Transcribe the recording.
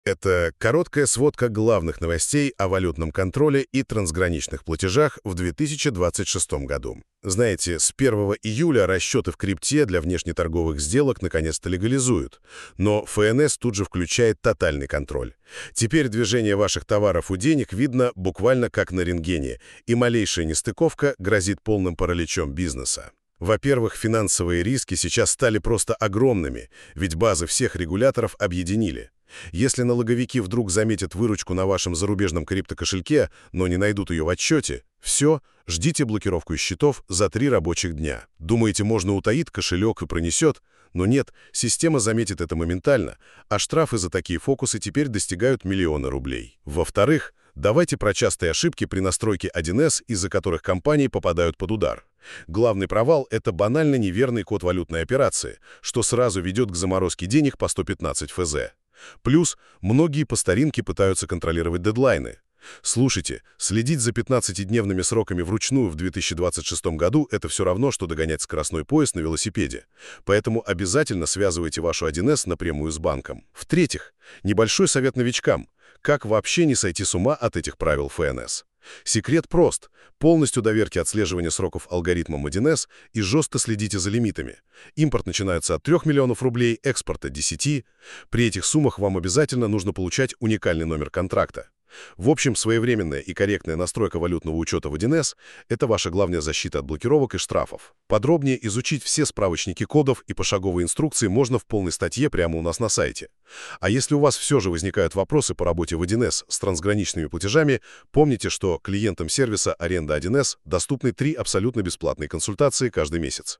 Это короткая сводка главных новостей о валютном контроле и трансграничных платежах в 2026 году. Знаете, с 1 июля расчеты в крипте для внешнеторговых сделок наконец-то легализуют, но ФНС тут же включает тотальный контроль. Теперь движение ваших товаров у денег видно буквально как на рентгене, и малейшая нестыковка грозит полным параличом бизнеса. Во-первых, финансовые риски сейчас стали просто огромными, ведь базы всех регуляторов объединили. Если налоговики вдруг заметят выручку на вашем зарубежном криптокошельке, но не найдут ее в отчете, все, ждите блокировку счетов за 3 рабочих дня. Думаете, можно утаить кошелек и пронесет? Но нет, система заметит это моментально, а штрафы за такие фокусы теперь достигают миллиона рублей. Во-вторых, давайте про частые ошибки при настройке 1С, из-за которых компании попадают под удар. Главный провал – это банально неверный код валютной операции, что сразу ведет к заморозке денег по 115 ФЗ. Плюс многие по старинке пытаются контролировать дедлайны. Слушайте, следить за 15-дневными сроками вручную в 2026 году – это все равно, что догонять скоростной поезд на велосипеде. Поэтому обязательно связывайте вашу 1С напрямую с банком. В-третьих, небольшой совет новичкам. Как вообще не сойти с ума от этих правил ФНС? Секрет прост. Полностью доверьте отслеживание сроков алгоритмам 1С и жестко следите за лимитами. Импорт начинается от 3 миллионов рублей, экспорт от 10. При этих суммах вам обязательно нужно получать уникальный номер контракта. В общем, своевременная и корректная настройка валютного учета в 1С – это ваша главная защита от блокировок и штрафов. Подробнее изучить все справочники кодов и пошаговые инструкции можно в полной статье прямо у нас на сайте. А если у вас все же возникают вопросы по работе в 1С с трансграничными платежами, помните, что клиентам сервиса «Аренда 1С» доступны 3 абсолютно бесплатные консультации каждый месяц.